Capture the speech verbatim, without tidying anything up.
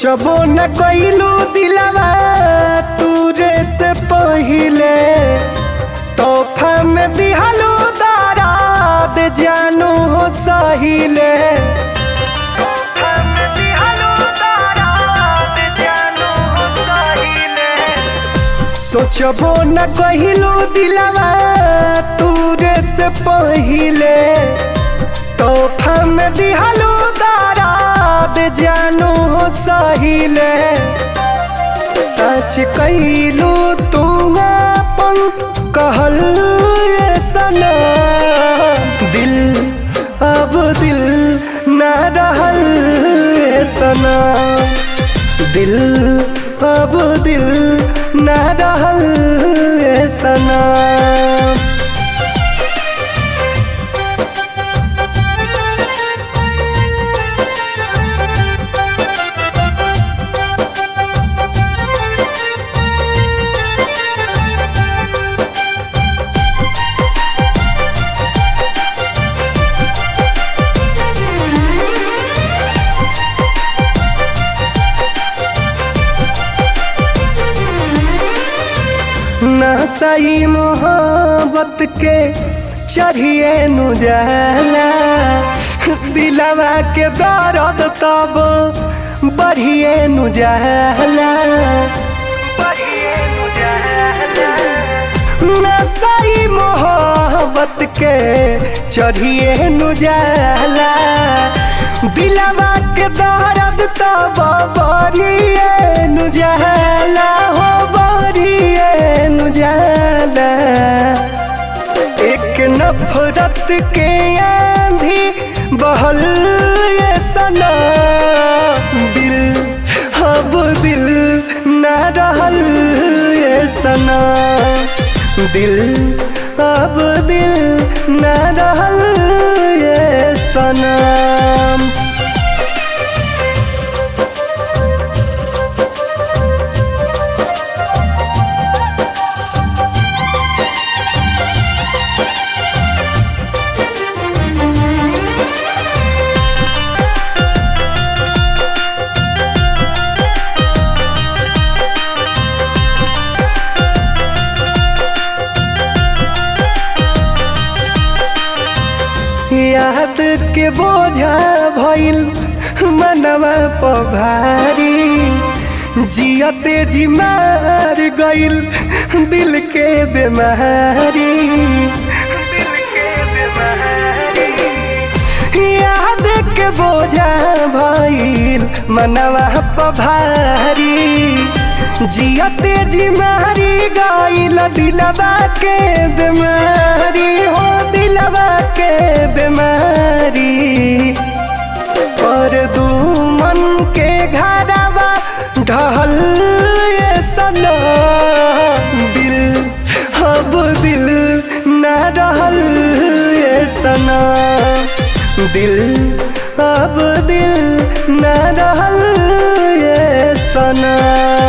सोचबो न कइलू दिलवा तूरे से पहिले तोहफा में दिहलू दराद जानू हो सहिले। सोचबो न कइलू दिलवा तूरे से पहिले तोहफा में दिहलू दराद जानू हो सहिले। सच कइलू तू अपन कहल सना दिल अब दिल न रहल सना दिल अब दिल न रहल सना। नशाई मोहब्बत के चढ़िए नु जाला दिलवा के दर्द तब बढ़िए नु जाला। नशाई मोहब्बत के चढ़िए नु जाला दिलवा के दर्द तब बढ़िए नु जाला हो बढ़िए नु जाला। एक नफरत के आंधी बहल सना दिल अब दिल न रहल सना दिल अब दिल न रहल सना। याद के बोझा भइल मनवा पर भारी जियते जी मार गइल दिल के बीमारी। याद के बोझा भइल मनवा पर भारी जियते जी मारी गइल दिलवा के बीमारी हो दिलवा के बीमारी। और दुमन के घरवा ढहल सना दिल अब दिल न रहल सना दिल अब दिल न रहल सना।